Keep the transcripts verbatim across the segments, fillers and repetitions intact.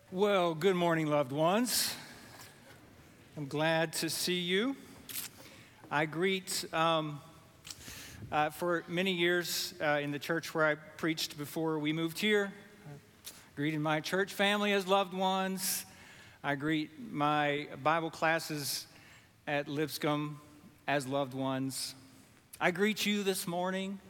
Well, good morning, loved ones. I'm glad to see you. I greet, um, uh, for many years uh, in the church where I preached before we moved here, I greeted my church family as loved ones. I greet my Bible classes at Lipscomb as loved ones. I greet you this morning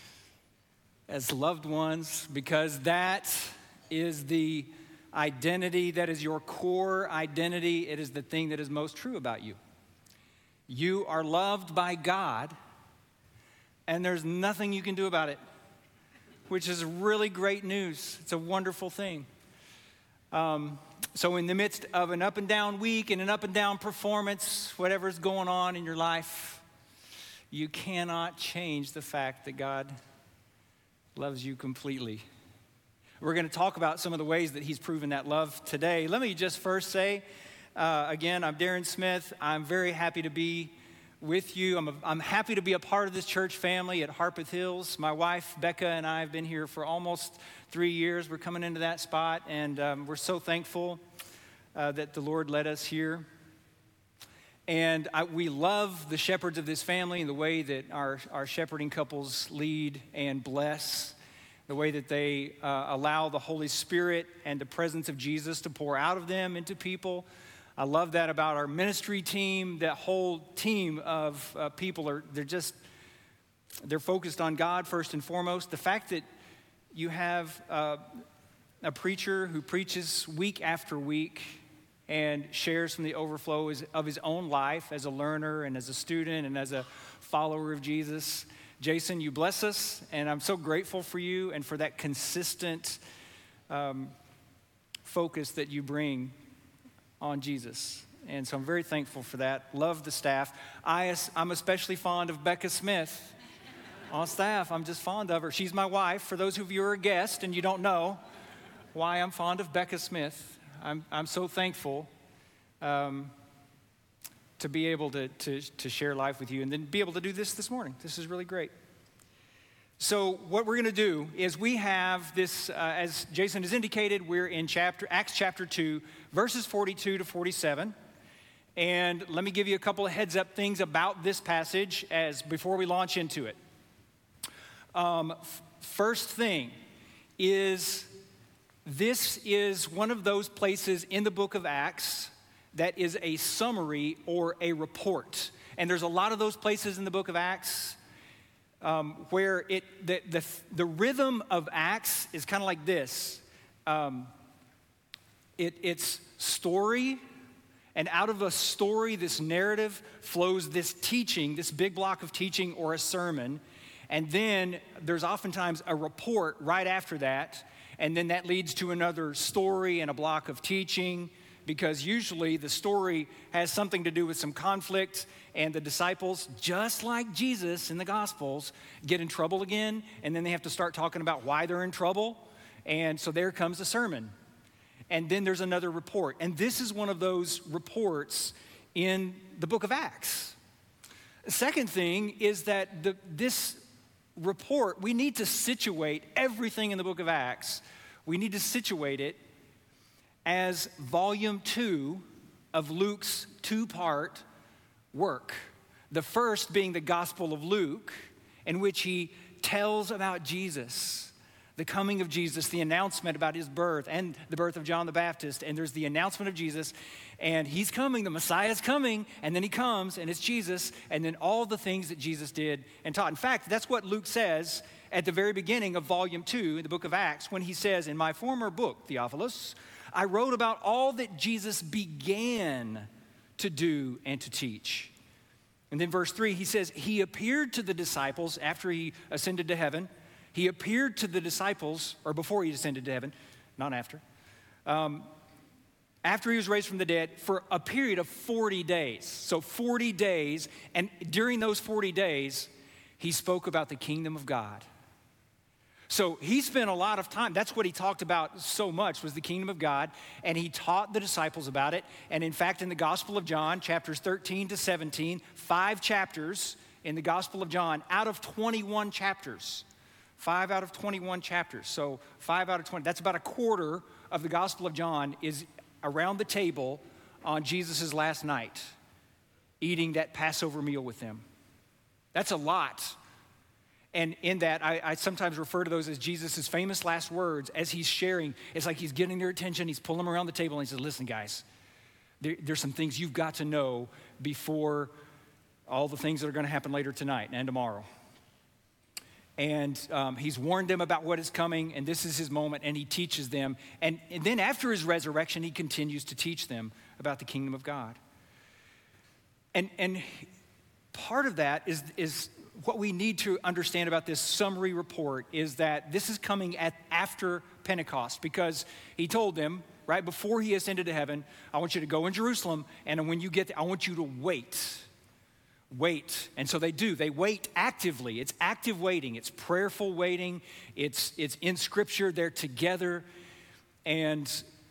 as loved ones because that is the identity, that is your core identity. It is the thing that is most true about you. You are loved by God, and there's nothing you can do about it, which is really great news. It's a wonderful thing. Um, so in the midst of an up and down week and an up and down performance, whatever's going on in your life, you cannot change the fact that God loves you completely. We're going to talk about some of the ways that he's proven that love today. Let me just first say, uh, again, I'm Darren Smith. I'm very happy to be with you. I'm, a, I'm happy to be a part of this church family at Harpeth Hills. My wife, Becca, and I have been here for almost three years. We're coming into that spot, and um, we're so thankful uh, that the Lord led us here. And I, we love the shepherds of this family and the way that our, our shepherding couples lead and bless, the way that they uh, allow the Holy Spirit and the presence of Jesus to pour out of them into people. I love that about our ministry team. That whole team of uh, people are, they're just, they're focused on God first and foremost. The fact that you have uh, a preacher who preaches week after week and shares from the overflow of his own life as a learner and as a student and as a follower of Jesus. Jason, you bless us, and I'm so grateful for you and for that consistent um, focus that you bring on Jesus. And so I'm very thankful for that. Love the staff. I, I'm especially fond of Becca Smith on staff. I'm just fond of her. She's my wife. For those of you who are a guest and you don't know why I'm fond of Becca Smith, I'm, I'm so thankful um, to be able to, to, to share life with you and then be able to do this this morning. This is really great. So what we're going to do is we have this, uh, as Jason has indicated, we're in chapter Acts chapter two, verses forty-two to forty-seven. And let me give you a couple of heads up things about this passage as before we launch into it. Um, f- first thing is this is one of those places in the book of Acts that is a summary or a report. And there's a lot of those places in the book of Acts um, where it the, the, the rhythm of Acts is kind of like this. Um, it, it's story, and out of a story, this narrative flows this teaching, this big block of teaching or a sermon. And then there's oftentimes a report right after that. And then that leads to another story and a block of teaching, because usually the story has something to do with some conflict, and the disciples, just like Jesus in the Gospels, get in trouble again, and then they have to start talking about why they're in trouble, and so there comes a sermon. And then there's another report, and this is one of those reports in the book of Acts. The second thing is that the, this report, we need to situate everything in the book of Acts. We need to situate it as volume two of Luke's two-part work. The first being the Gospel of Luke, in which he tells about Jesus, the coming of Jesus, the announcement about his birth and the birth of John the Baptist. And there's the announcement of Jesus, and he's coming, the Messiah's coming, and then he comes, and it's Jesus, and then all the things that Jesus did and taught. In fact, that's what Luke says at the very beginning of volume two in the book of Acts, when he says, "In my former book, Theophilus, I wrote about all that Jesus began to do and to teach." And then verse three, he says, he appeared to the disciples after he ascended to heaven. He appeared to the disciples, or before he ascended to heaven, not after, um, after he was raised from the dead, for a period of forty days. So forty days, and during those forty days, he spoke about the kingdom of God. So he spent a lot of time, that's what he talked about so much, was the kingdom of God, and he taught the disciples about it. And in fact, in the Gospel of John, chapters thirteen to seventeen, five chapters in the Gospel of John, out of twenty-one chapters, Five out of twenty-one chapters. So five out of twenty. That's about a quarter of the Gospel of John is around the table on Jesus' last night, eating that Passover meal with them. That's a lot. And in that, I, I sometimes refer to those as Jesus' famous last words as he's sharing. It's like he's getting their attention. He's pulling them around the table and he says, listen, guys, there, there's some things you've got to know before all the things that are going to happen later tonight and tomorrow. And um, he's warned them about what is coming, and this is his moment, and he teaches them. And, and then after his resurrection, he continues to teach them about the kingdom of God. And, and part of that is, is what we need to understand about this summary report is that this is coming at after Pentecost, because he told them, right before he ascended to heaven, I want you to go in Jerusalem, and when you get there, I want you to wait. Wait. And so they do. They wait actively. It's active waiting. It's prayerful waiting. It's, it's in Scripture. They're together. And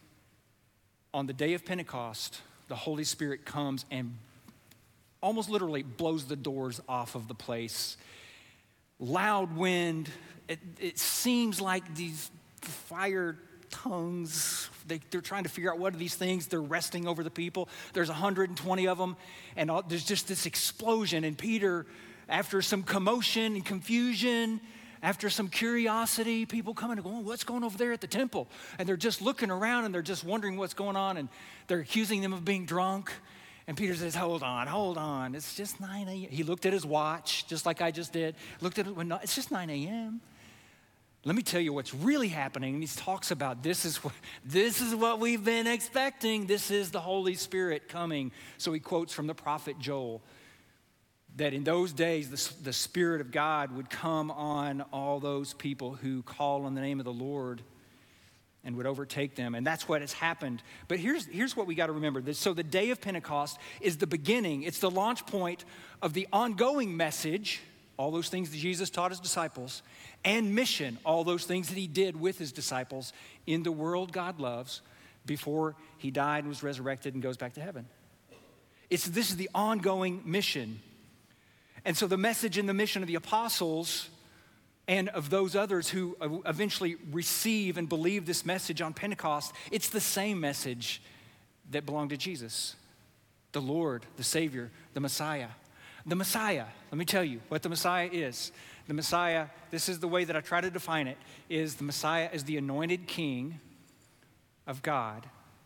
on the day of Pentecost, the Holy Spirit comes and almost literally blows the doors off of the place. Loud wind. It, it seems like these fire tongues, they, they're trying to figure out what are these things. They're resting over the people. There's one hundred twenty of them, and all, there's just this explosion. And Peter, after some commotion and confusion, after some curiosity, people come in and go, oh, what's going over there at the temple? And they're just looking around, and they're just wondering what's going on, and they're accusing them of being drunk. And Peter says, hold on, hold on. It's just nine a.m. He looked at his watch, just like I just did. Looked at it, when it's just nine a.m. Let me tell you what's really happening. And he talks about this is what, this is what we've been expecting. This is the Holy Spirit coming. So he quotes from the prophet Joel that in those days, the, the Spirit of God would come on all those people who call on the name of the Lord and would overtake them. And that's what has happened. But here's, here's what we got to remember. So the day of Pentecost is the beginning. It's the launch point of the ongoing message, all those things that Jesus taught his disciples, and mission, all those things that he did with his disciples in the world God loves before he died and was resurrected and goes back to heaven. It's, this is the ongoing mission. And so the message and the mission of the apostles and of those others who eventually receive and believe this message on Pentecost, it's the same message that belonged to Jesus, the Lord, the Savior, the Messiah. The Messiah, let me tell you what the Messiah is. The Messiah, this is the way that I try to define it, is the Messiah is the anointed king of God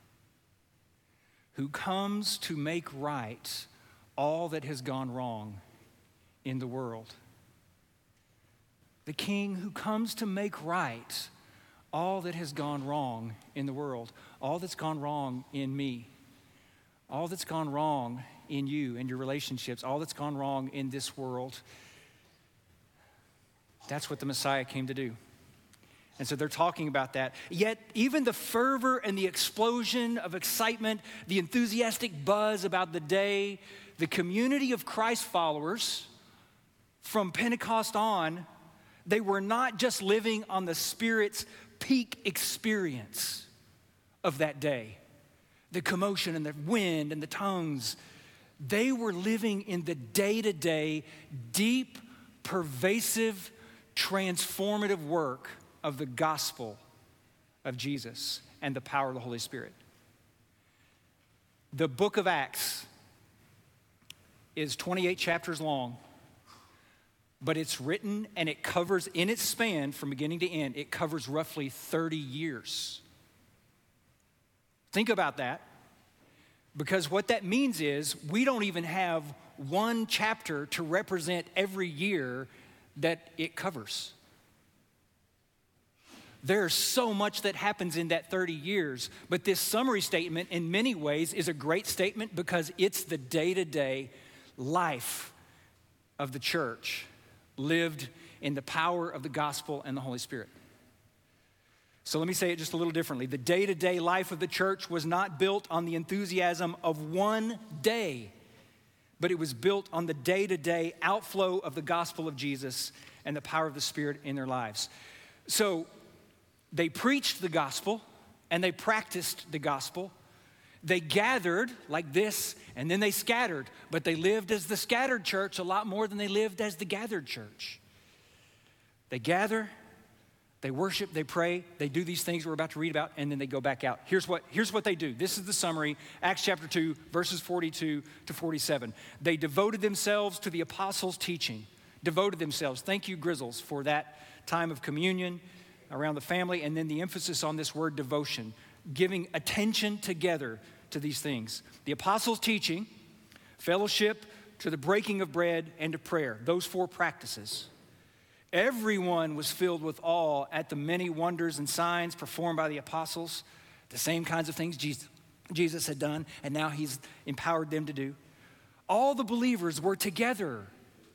who comes to make right all that has gone wrong in the world. The king who comes to make right all that has gone wrong in the world, all that's gone wrong in me, all that's gone wrong in you and your relationships, all that's gone wrong in this world. That's what the Messiah came to do. And so they're talking about that. Yet even the fervor and the explosion of excitement, the enthusiastic buzz about the day, the community of Christ followers from Pentecost on, they were not just living on the Spirit's peak experience of that day. The commotion and the wind and the tongues. They were living in the day-to-day, deep, pervasive, transformative work of the gospel of Jesus and the power of the Holy Spirit. The book of Acts is twenty-eight chapters long, but it's written and it covers, in its span from beginning to end, it covers roughly thirty years. Think about that, because what that means is we don't even have one chapter to represent every year that it covers. There's so much that happens in that thirty years, but this summary statement in many ways is a great statement because it's the day-to-day life of the church lived in the power of the gospel and the Holy Spirit. So let me say it just a little differently. The day-to-day life of the church was not built on the enthusiasm of one day, but it was built on the day-to-day outflow of the gospel of Jesus and the power of the Spirit in their lives. So they preached the gospel and they practiced the gospel. They gathered like this and then they scattered, but they lived as the scattered church a lot more than they lived as the gathered church. They gather They worship, they pray, they do these things we're about to read about, and then they go back out. Here's what, here's what they do. This is the summary, Acts chapter two, verses forty-two to forty-seven. They devoted themselves to the apostles' teaching, devoted themselves. Thank you, Grizzles, for that time of communion around the family, and then the emphasis on this word devotion, giving attention together to these things. The apostles' teaching, fellowship, to the breaking of bread, and to prayer, those four practices. Everyone was filled with awe at the many wonders and signs performed by the apostles, the same kinds of things Jesus, Jesus had done, and now he's empowered them to do. All the believers were together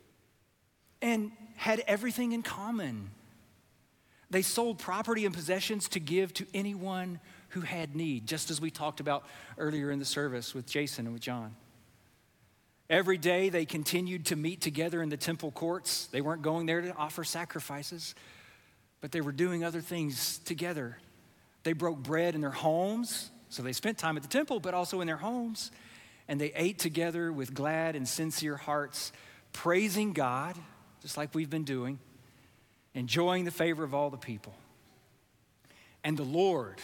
and had everything in common. They sold property and possessions to give to anyone who had need, just as we talked about earlier in the service with Jason and with John. Every day they continued to meet together in the temple courts. They weren't going there to offer sacrifices, but they were doing other things together. They broke bread in their homes, so they spent time at the temple, but also in their homes. And they ate together with glad and sincere hearts, praising God, just like we've been doing, enjoying the favor of all the people. And the Lord,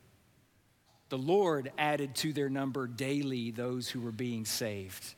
the Lord added to their number daily those who were being saved.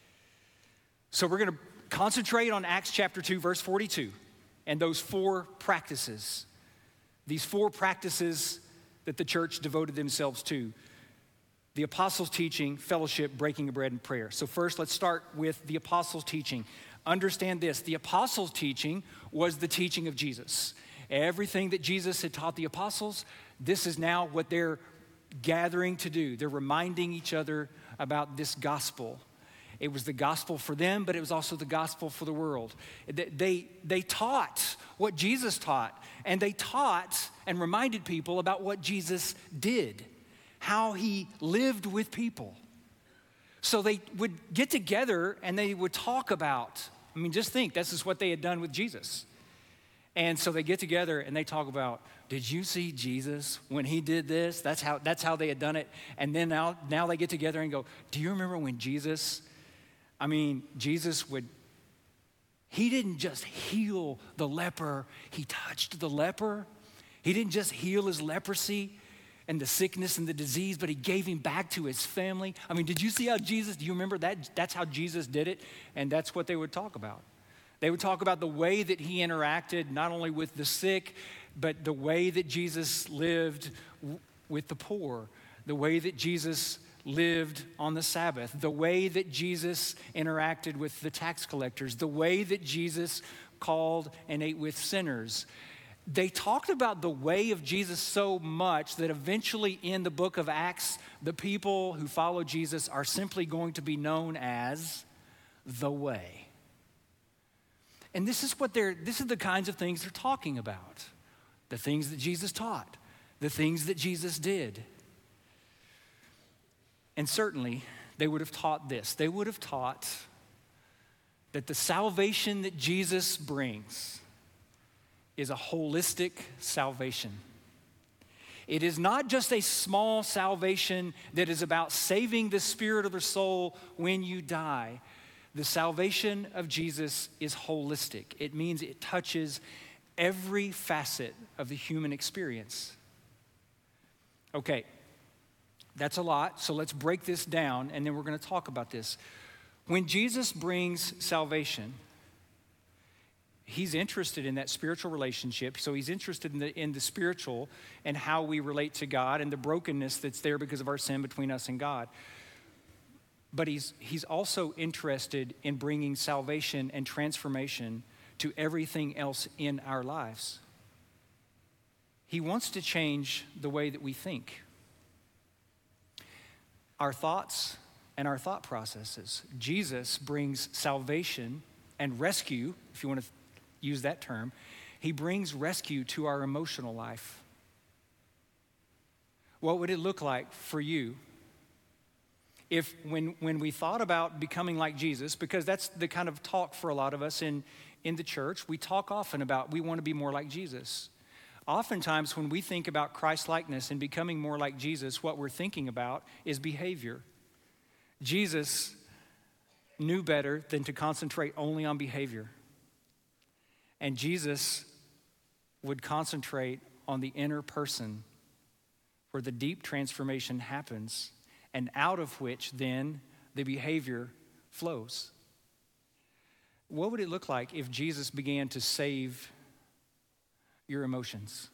So we're going to concentrate on Acts chapter two, verse forty-two, and those four practices, these four practices that the church devoted themselves to: the apostles' teaching, fellowship, breaking of bread, and prayer. So first, let's start with the apostles' teaching. Understand this, the apostles' teaching was the teaching of Jesus. Everything that Jesus had taught the apostles, this is now what they're gathering to do. They're reminding each other about this gospel. It was the gospel for them, but it was also the gospel for the world. They, they taught what Jesus taught, and they taught and reminded people about what Jesus did, how he lived with people. So they would get together and they would talk about, I mean, just think, this is what they had done with Jesus. And so they get together and they talk about, did you see Jesus when he did this? That's how, that's how they had done it. And then now, now they get together and go, do you remember when Jesus... I mean, Jesus would, he didn't just heal the leper, he touched the leper. He didn't just heal his leprosy and the sickness and the disease, but he gave him back to his family. I mean, did you see how Jesus, do you remember that? That's how Jesus did it, and that's what they would talk about. They would talk about the way that he interacted not only with the sick, but the way that Jesus lived w- with the poor, the way that Jesus lived on the Sabbath, the way that Jesus interacted with the tax collectors, the way that Jesus called and ate with sinners. They talked about the way of Jesus so much that eventually in the book of Acts, the people who follow Jesus are simply going to be known as the way. And this is what they're, this is the kinds of things they're talking about. The things that Jesus taught, the things that Jesus did. And certainly, they would have taught this. They would have taught that the salvation that Jesus brings is a holistic salvation. It is not just a small salvation that is about saving the spirit of the soul when you die. The salvation of Jesus is holistic. It means it touches every facet of the human experience. Okay. That's a lot, so let's break this down, and then we're going to talk about this. When Jesus brings salvation, he's interested in that spiritual relationship, so he's interested in the, in the spiritual and how we relate to God and the brokenness that's there because of our sin between us and God. But he's, he's also interested in bringing salvation and transformation to everything else in our lives. He wants to change the way that we think. Our thoughts and our thought processes. Jesus brings salvation and rescue, if you want to use that term. He brings rescue to our emotional life. What would it look like for you if when, when we thought about becoming like Jesus, because that's the kind of talk for a lot of us in, in the church, we talk often about we want to be more like Jesus. Oftentimes, when we think about Christ-likeness and becoming more like Jesus, what we're thinking about is behavior. Jesus knew better than to concentrate only on behavior. And Jesus would concentrate on the inner person where the deep transformation happens and out of which then the behavior flows? What would it look like if Jesus began to save your emotions?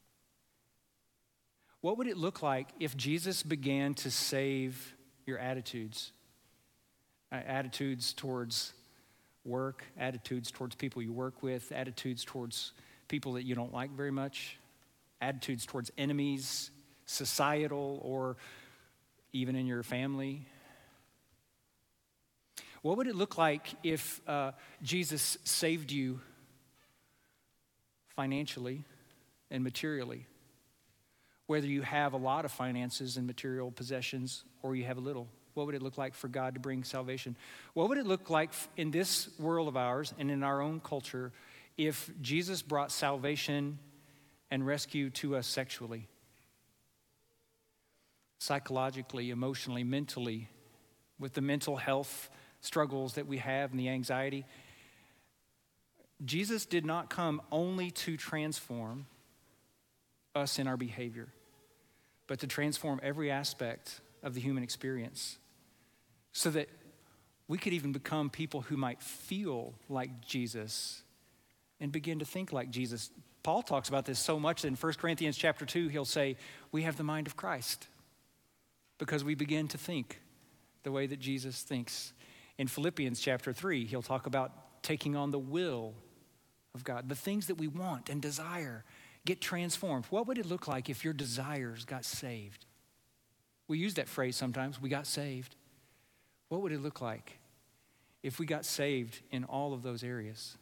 What would it look like if Jesus began to save your attitudes? Uh, attitudes towards work, attitudes towards people you work with, attitudes towards people that you don't like very much, attitudes towards enemies, societal, or even in your family. What would it look like if uh, Jesus saved you financially and materially? Whether you have a lot of finances and material possessions or you have a little, what would it look like for God to bring salvation? What would it look like in this world of ours and in our own culture if Jesus brought salvation and rescue to us sexually, psychologically, emotionally, mentally, with the mental health struggles that we have and the anxiety? Jesus did not come only to transform us in our behavior, but to transform every aspect of the human experience so that we could even become people who might feel like Jesus and begin to think like Jesus. Paul talks about this so much that in First Corinthians chapter two, he'll say, we have the mind of Christ because we begin to think the way that Jesus thinks. In Philippians chapter three, he'll talk about taking on the will of God, the things that we want and desire. Get transformed. What would it look like if your desires got saved? We use that phrase sometimes, we got saved. What would it look like if we got saved in all of those areas?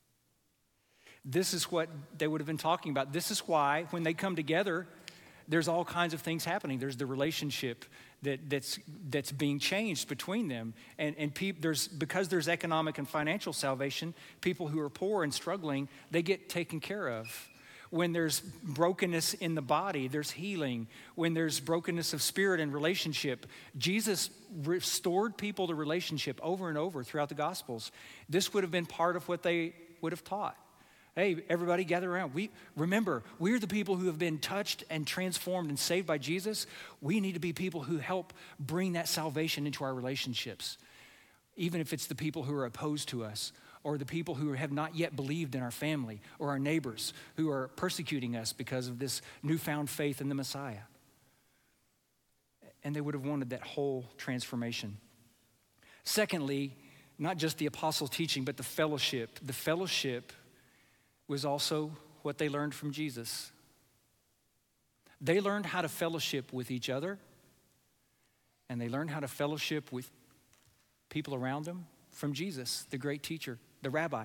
This is what they would have been talking about. This is why when they come together, there's all kinds of things happening. There's the relationship that, that's, that's being changed between them. And, and pe- there's, because there's economic and financial salvation, people who are poor and struggling, they get taken care of. When there's brokenness in the body, there's healing. When there's brokenness of spirit and relationship, Jesus restored people to relationship over and over throughout the Gospels. This would have been part of what they would have taught. Hey, everybody gather around. We remember, we're the people who have been touched and transformed and saved by Jesus. We need to be people who help bring that salvation into our relationships, even if it's the people who are opposed to us, or the people who have not yet believed in our family, or our neighbors who are persecuting us because of this newfound faith in the Messiah. And they would have wanted that whole transformation. Secondly, not just the apostle teaching, but the fellowship. The fellowship was also what they learned from Jesus. They learned how to fellowship with each other, and they learned how to fellowship with people around them from Jesus, the great teacher, the rabbi.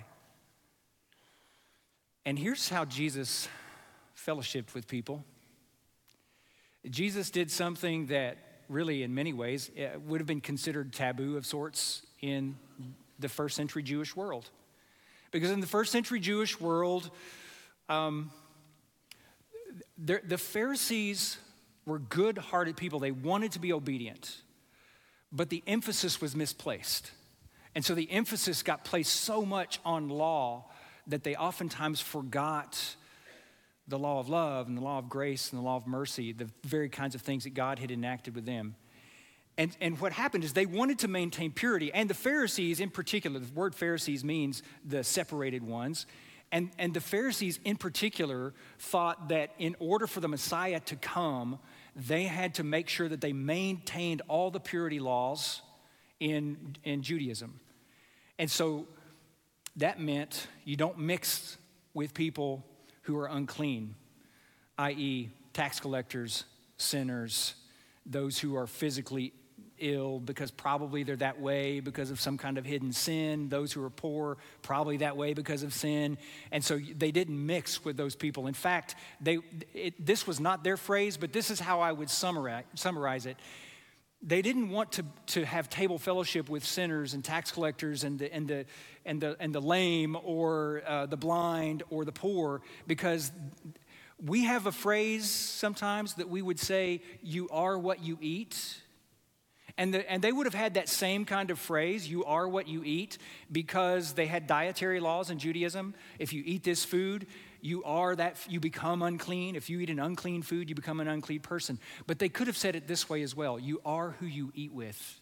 And here's how Jesus fellowshiped with people. Jesus did something that really, in many ways, would have been considered taboo of sorts in the first century Jewish world. Because in the first century Jewish world, um, the, the Pharisees were good-hearted people. They wanted to be obedient, but the emphasis was misplaced. And so the emphasis got placed so much on law that they oftentimes forgot the law of love and the law of grace and the law of mercy, the very kinds of things that God had enacted with them. And, and what happened is they wanted to maintain purity. And the Pharisees in particular, the word Pharisees means the separated ones. And, and the Pharisees in particular thought that in order for the Messiah to come, they had to make sure that they maintained all the purity laws in, in Judaism. And so that meant you don't mix with people who are unclean, that is tax collectors, sinners, those who are physically ill because probably they're that way because of some kind of hidden sin, those who are poor, probably that way because of sin. And so they didn't mix with those people. In fact, they it, this was not their phrase, but this is how I would summarize, summarize it. They didn't want to, to have table fellowship with sinners and tax collectors and the and the and the and the lame or uh, the blind or the poor, because we have a phrase sometimes that we would say, "You are what you eat." And, the, and they would have had that same kind of phrase, "you are what you eat," because they had dietary laws in Judaism. If you eat this food, you are that, you become unclean. If you eat an unclean food, you become an unclean person. But they could have said it this way as well. You are who you eat with.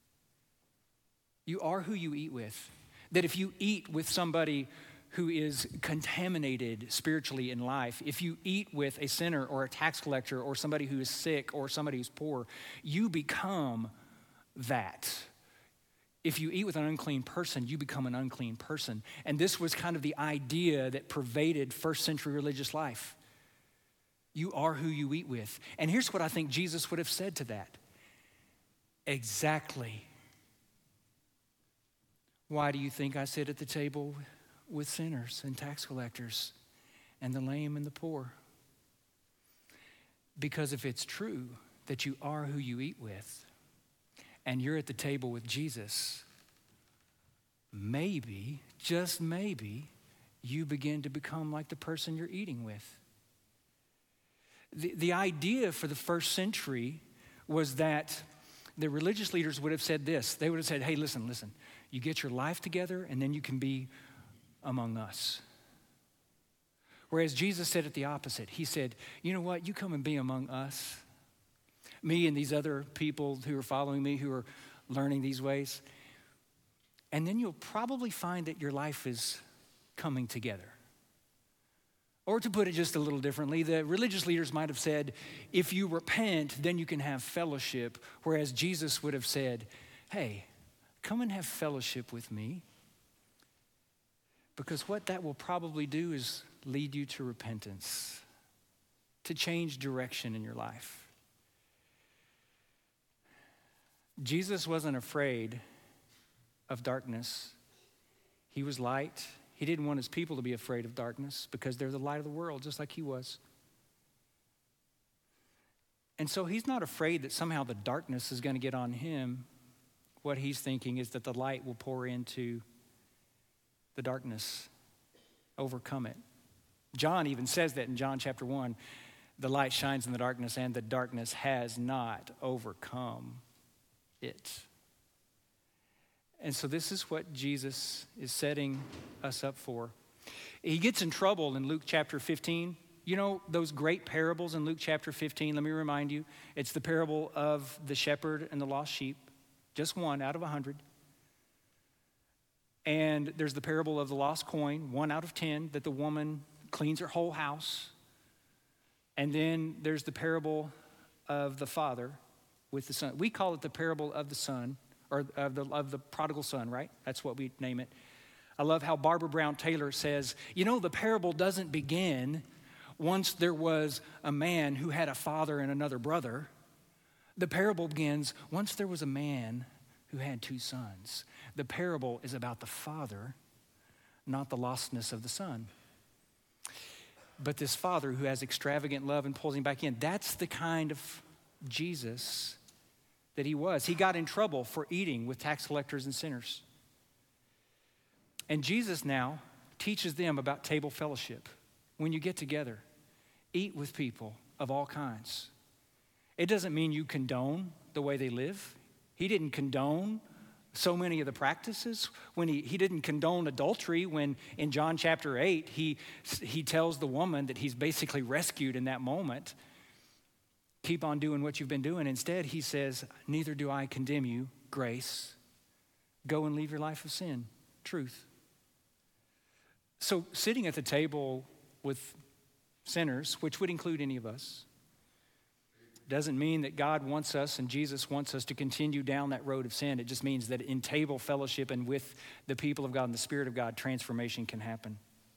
You are who you eat with. That if you eat with somebody who is contaminated spiritually in life, if you eat with a sinner or a tax collector or somebody who is sick or somebody who's poor, you become that. If you eat with an unclean person, you become an unclean person. And this was kind of the idea that pervaded first century religious life. You are who you eat with. And here's what I think Jesus would have said to that. Exactly. Why do you think I sit at the table with sinners and tax collectors and the lame and the poor? Because if it's true that you are who you eat with and you're at the table with Jesus, maybe, just maybe, you begin to become like the person you're eating with. The, the idea for the first century was that the religious leaders would have said this. They would have said, hey, listen, listen, you get your life together and then you can be among us. Whereas Jesus said it the opposite. He said, you know what, you come and be among us. Me and these other people who are following me, who are learning these ways. And then you'll probably find that your life is coming together. Or to put it just a little differently, the religious leaders might have said, if you repent, then you can have fellowship. Whereas Jesus would have said, hey, come and have fellowship with me. Because what that will probably do is lead you to repentance, to change direction in your life. Jesus wasn't afraid of darkness. He was light. He didn't want his people to be afraid of darkness because they're the light of the world, just like he was. And so he's not afraid that somehow the darkness is going to get on him. What he's thinking is that the light will pour into the darkness, overcome it. John even says that in John chapter one, the light shines in the darkness and the darkness has not overcome it. And so this is what Jesus is setting us up for. He gets in trouble in Luke chapter fifteen. You know those great parables in Luke chapter fifteen? Let me remind you. It's the parable of the shepherd and the lost sheep. Just one out of a hundred. And there's the parable of the lost coin, one out of ten, that the woman cleans her whole house. And then there's the parable of the father with the son. We call it the parable of the son, or of the, of the prodigal son, right? That's what we name it. I love how Barbara Brown Taylor says, you know, the parable doesn't begin once there was a man who had a father and another brother. The parable begins once there was a man who had two sons. The parable is about the father, not the lostness of the son. But this father who has extravagant love and pulls him back in, that's the kind of Jesus that he was. He got in trouble for eating with tax collectors and sinners. And Jesus now teaches them about table fellowship. When you get together, eat with people of all kinds. It doesn't mean you condone the way they live. He didn't condone so many of the practices. When he, he didn't condone adultery, when in John chapter eight, he, he tells the woman that he's basically rescued in that moment. Keep on doing what you've been doing. Instead, he says, neither do I condemn you, grace. Go and leave your life of sin, truth. So sitting at the table with sinners, which would include any of us, doesn't mean that God wants us and Jesus wants us to continue down that road of sin. It just means that in table fellowship and with the people of God and the Spirit of God, transformation can happen.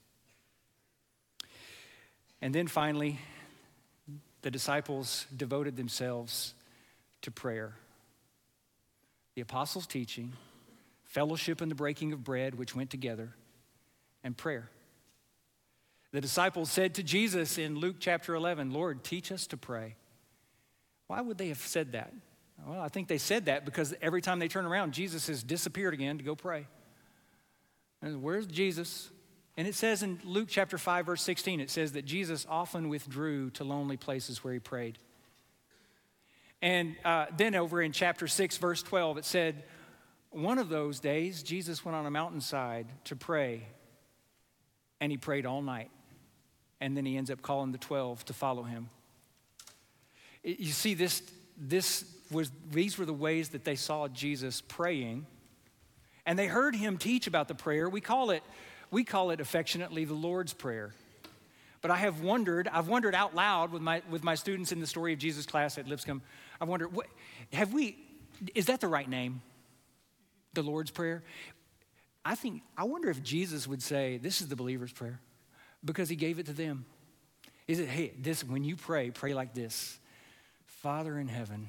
And then finally, the disciples devoted themselves to prayer. The apostles' teaching, fellowship and the breaking of bread, which went together, and prayer. The disciples said to Jesus in Luke chapter eleven, Lord, teach us to pray. Why would they have said that? Well, I think they said that because every time they turn around, Jesus has disappeared again to go pray. And where's Jesus? And it says in Luke chapter five, verse sixteen, it says that Jesus often withdrew to lonely places where he prayed. And uh, then over in chapter six, verse twelve, it said, one of those days, Jesus went on a mountainside to pray, and he prayed all night. and then he ends up calling the twelve to follow him. It, you see, this, this was, these were the ways that they saw Jesus praying, and they heard him teach about the prayer. We call it, we call it affectionately the Lord's Prayer. But I have wondered, I've wondered out loud with my, with my students in the Story of Jesus class at Lipscomb, I wondered, what, have we, is that the right name? The Lord's Prayer? I think, I wonder if Jesus would say, this is the believer's prayer, because he gave it to them. Is it, hey, this, when you pray, pray like this. Father in heaven,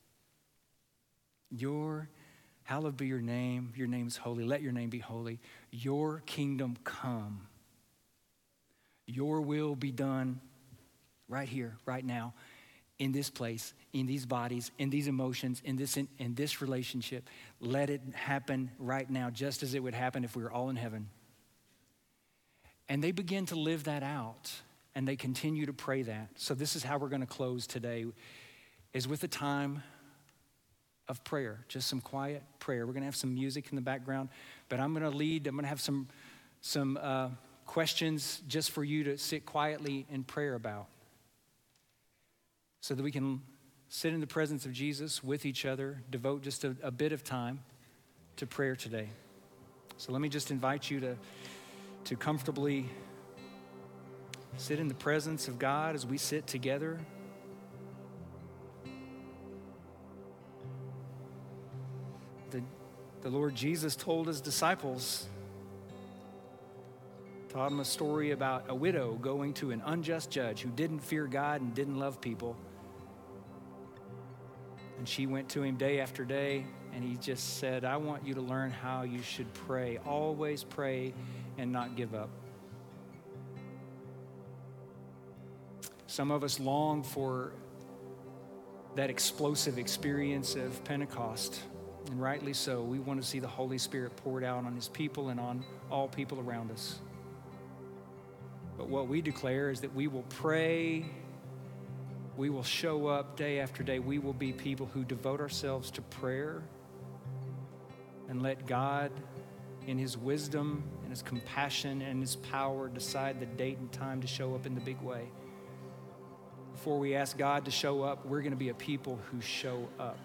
your, hallowed be your name, your name is holy, let your name be holy. Your kingdom come. Your will be done right here, right now, in this place, in these bodies, in these emotions, in this in, in this relationship. Let it happen right now, just as it would happen if we were all in heaven. And they begin to live that out, and they continue to pray that. So this is how we're going to close today, is with a time of prayer, just some quiet prayer. We're going to have some music in the background, but I'm going to lead, I'm going to have some, some uh, questions just for you to sit quietly in prayer about, so that we can sit in the presence of Jesus with each other, devote just a, a bit of time to prayer today. So let me just invite you to, to comfortably sit in the presence of God as we sit together. The, the Lord Jesus told his disciples, taught him a story about a widow going to an unjust judge who didn't fear God and didn't love people. And she went to him day after day, and he just said, I want you to learn how you should pray. Always pray and not give up. Some of us long for that explosive experience of Pentecost, and rightly so. We want to see the Holy Spirit poured out on his people and on all people around us. But what we declare is that we will pray, we will show up day after day. We will be people who devote ourselves to prayer and let God, in his wisdom and his compassion and his power, decide the date and time to show up in the big way. Before we ask God to show up, we're going to be a people who show up.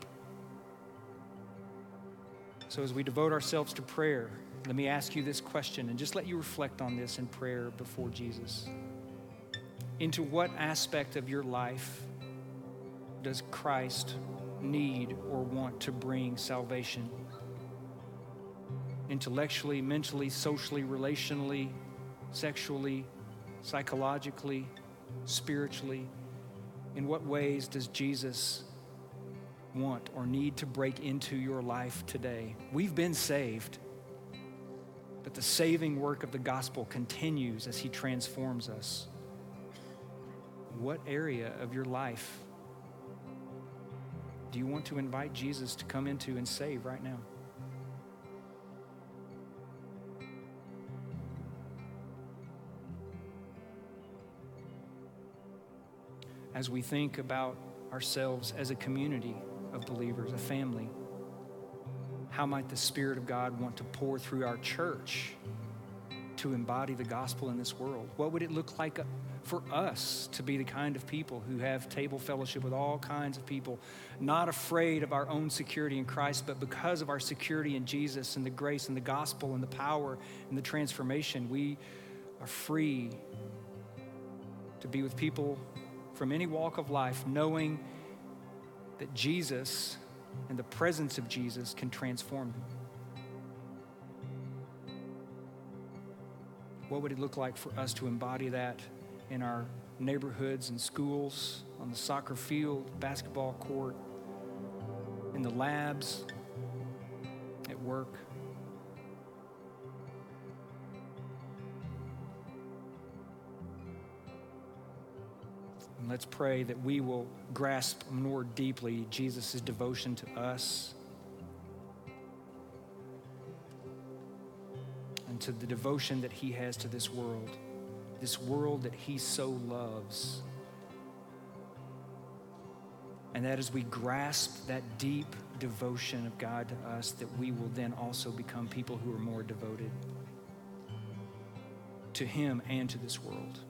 So as we devote ourselves to prayer, let me ask you this question, and just let you reflect on this in prayer before Jesus. Into what aspect of your life does Christ need or want to bring salvation? Intellectually, mentally, socially, relationally, sexually, psychologically, spiritually? In what ways does Jesus want or need to break into your life today? We've been saved, but the saving work of the gospel continues as he transforms us. What area of your life do you want to invite Jesus to come into and save right now? As we think about ourselves as a community of believers, a family, how might the Spirit of God want to pour through our church to embody the gospel in this world? What would it look like for us to be the kind of people who have table fellowship with all kinds of people, not afraid of our own security in Christ, but because of our security in Jesus and the grace and the gospel and the power and the transformation, we are free to be with people from any walk of life, knowing that Jesus and the presence of Jesus can transform them. What would it look like for us to embody that in our neighborhoods and schools, on the soccer field, basketball court, in the labs, at work? And let's pray that we will grasp more deeply Jesus' devotion to us and to the devotion that he has to this world, this world that he so loves. And that as we grasp that deep devotion of God to us, that we will then also become people who are more devoted to him and to this world.